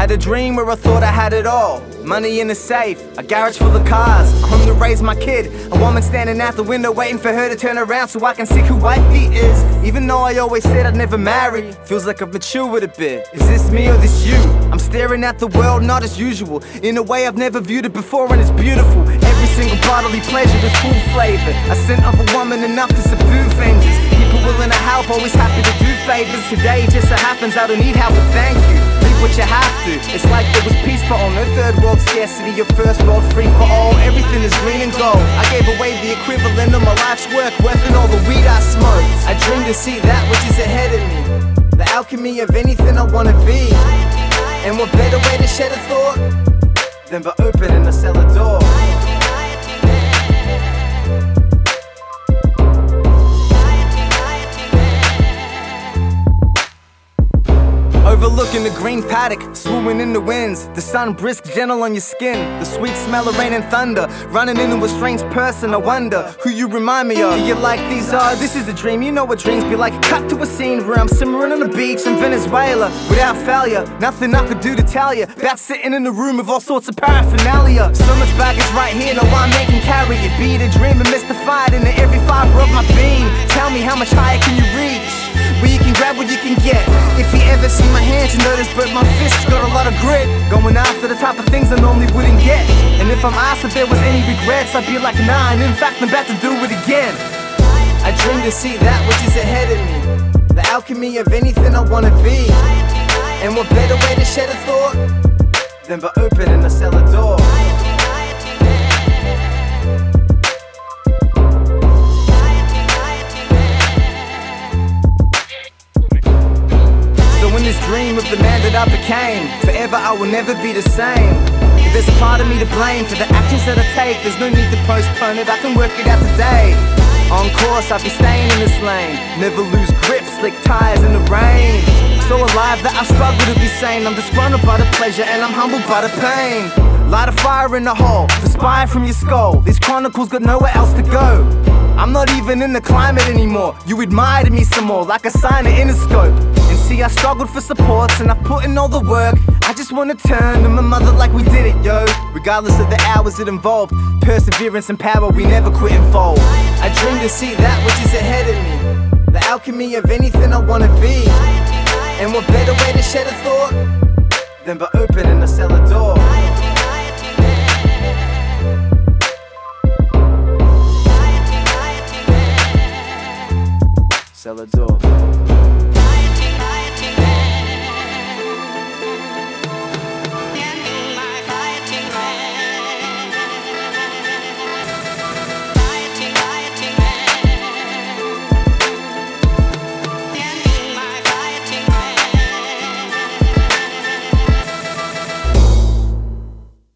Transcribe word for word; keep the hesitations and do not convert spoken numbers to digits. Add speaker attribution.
Speaker 1: Had a dream where I thought I had it all. Money in the safe, a garage full of cars, a home to raise my kid, a woman standing out the window waiting for her to turn around so I can see who wifey is. Even though I always said I'd never marry, feels like I've matured a bit. Is this me or this you? I'm staring at the world not as usual, in a way I've never viewed it before, and it's beautiful. Every single bodily pleasure is full flavor, a scent of a woman enough to subdue fences. People willing to help, always happy to do favors. Today it just so happens I don't need help, but thank you. Leave what you have to. It's like there was peace for all, no third world scarcity, your first world free for all. Everything is green and gold. I gave away the equivalent of my life's work, worth it all the weed I smoked. I dream to see that which is ahead of me, the alchemy of anything I wanna be. And what better way to shed a thought than by opening a cellar door? Overlooking the green paddock, swooping in the winds. The sun brisk, gentle on your skin. The sweet smell of rain and thunder, running into a strange person. I wonder who you remind me of. Do you like these odds? This is a dream, you know what dreams be like. Cut to a scene where I'm simmering on the beach in Venezuela without failure. Nothing I could do to tell you about sitting in a room with all sorts of paraphernalia. So much baggage right here, no one man can carry it. Be it a dream and mystified into every fiber of my being. Tell me how much higher can you reach, where you can grab what you can get. If you ever see my hands, you notice, but my fists got a lot of grit. Going after the type of things I normally wouldn't get. And if I'm asked if there was any regrets, I'd be like, nah, and in fact I'm about to do it again. I dream to see that which is ahead of me, the alchemy of anything I wanna be. And what better way to shed a thought than by opening a cellar door? Dream of the man that I became, forever I will never be the same. If there's a part of me to blame for the actions that I take, there's no need to postpone it, I can work it out today. On course, I'll be staying in this lane, never lose grip, slick tires in the rain. So alive that I struggle to be sane, I'm disgruntled by the pleasure and I'm humbled by the pain. Light a fire in the hole, the spire from your skull. These chronicles got nowhere else to go. I'm not even in the climate anymore. You admired me some more, like a sign of Interscope. And see, I struggled for supports and I put in all the work. I just wanna turn to my mother like we did it, yo. Regardless of the hours it involved, perseverance and power, we never quit and fold. I dream to see that which is ahead of me, the alchemy of anything I wanna be. And what better way to shed a thought than by opening a cellar door? Cellar door.